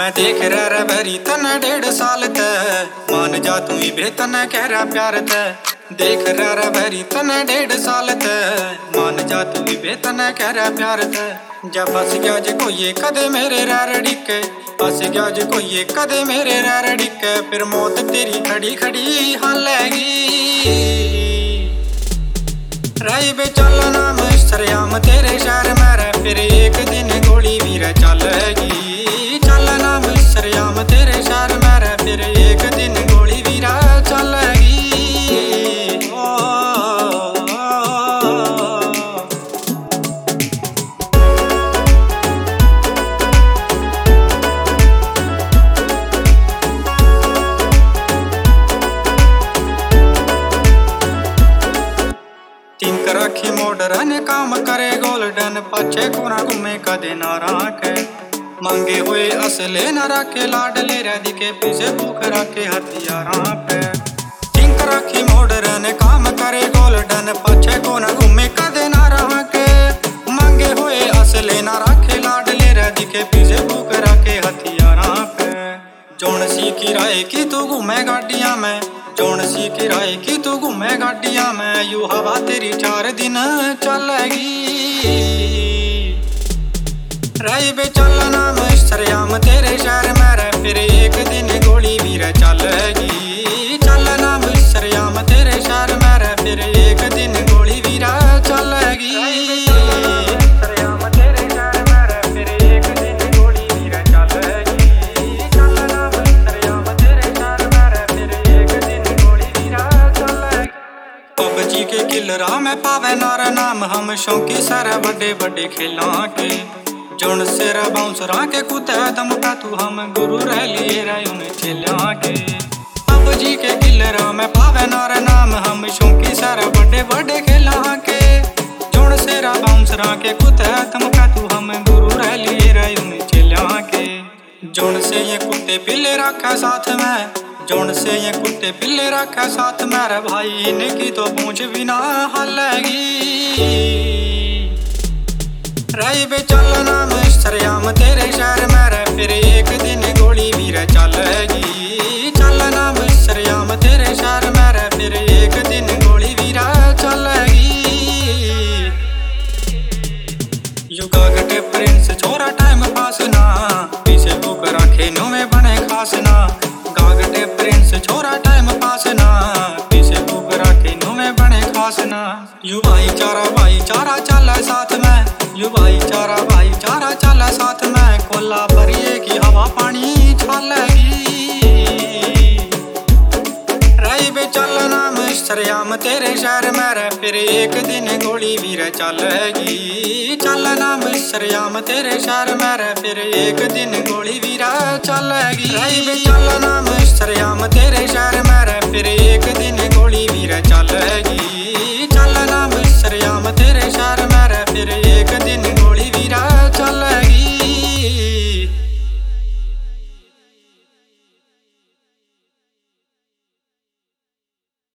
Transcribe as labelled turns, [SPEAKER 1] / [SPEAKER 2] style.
[SPEAKER 1] मैं देख रहा भरी तने 1.5 साल ते, मान जा तू ही बे तने कह रहा प्यार ते। देख रहा भरी तने 1.5 साल ते, मान जा तू ही बे तने कह रहा प्यार ते। जब फस गया जे कोई कदे मेरे रैरड़ी के, फस गया जे कोई कदे मेरे रैरड़ी के, फिर मौत तेरी खड़ी खड़ी हालेगी। रही बे चलना मैं सरेआम तेरे शहर में, फिर एक दिन गोली भी रे चलेगी। चलना मैं सरेआम तेरे शहर में, फिर एक दिन गोली भी रे चलेगी। तिनक रखी मॉडर्न काम करे गोल्डन, पाछे कोना घूमे कदे ना राखे। मांगे हुए असले न रखे, लाडले रह दिखे पीछे भूख रखे हथियारा पे। तिनक रखी मॉडर्न काम करे गोल्डन, पाछे कोना घूमे कदे ना राखे। मांगे हुए असले न रखे, लाडले रह दिखे पीछे भूख रखे हथियारा पे। जोन सी किराए की तू घूमे गाड़ियां में, जोन सी किराए की तू घूमे गाड़ियां में, यू हवा तेरी 4 दिन चलेगी। रही बे चलना मैं सरेआम तेरे शहर में, फिर एक दिन गोली भी रे चलेगी। चलना मैं सरेआम तेरे शहर में, फिर एक दिन गोली भी रे चलेगी। पबजी के किलरा में पावे नारा नाम, हम शौकी सारा बड़े बड़े खेला के। जोन सेरा बाउंसरा के कुत्ते दम का तू हम गुरु रह लिए रे उन्हें चेलिया के। पबजी के किलरा में पावे नारा नाम, हम शौकी सारा बड़े बड़े खेला के। जोन सेरा बाउंसरा के कुत्ते दम का तू हम गुरु रह लिए रे उन्हें चेलिया के। जोन से ये कुत्ते पिल्ले रखा साथ में, जोन से ये कुत्ते पिल्ले रखा साथ मेरे भाई, इनकी तो पूंछ भी ना हलेगी। रही बे चलना मैं सरेआम तेरे शहर में, फिर एक दिन गोली भी रे चलेगी। चलना मैं सरेआम तेरे शहर में, फिर एक दिन गोली भी रे चलेगी। युगा गटे प्रिंस छोरा टाइम पास ना, पीछे बुक रखे नो में बने खास ना। गागटे प्रिंस छोरा टाइम पास ना, पीछे बुक रखे नो में बने खास ना। यू भाईचारा चल साथ में, यू भाईचारा चल साथ में, कोला भरिए की हवा पानी छालेगी। रही बे चलना मैं सरेआम तेरे शहर में, फिर एक दिन गोली भी रे चलेगी। चलना मैं सरेआम तेरे शहर में, फिर एक दिन गोली भी रे चलेगी। रही बे चलना मैं सरेआम तेरे शहर में, फिर एक दिन गोली भी रे चलेगी।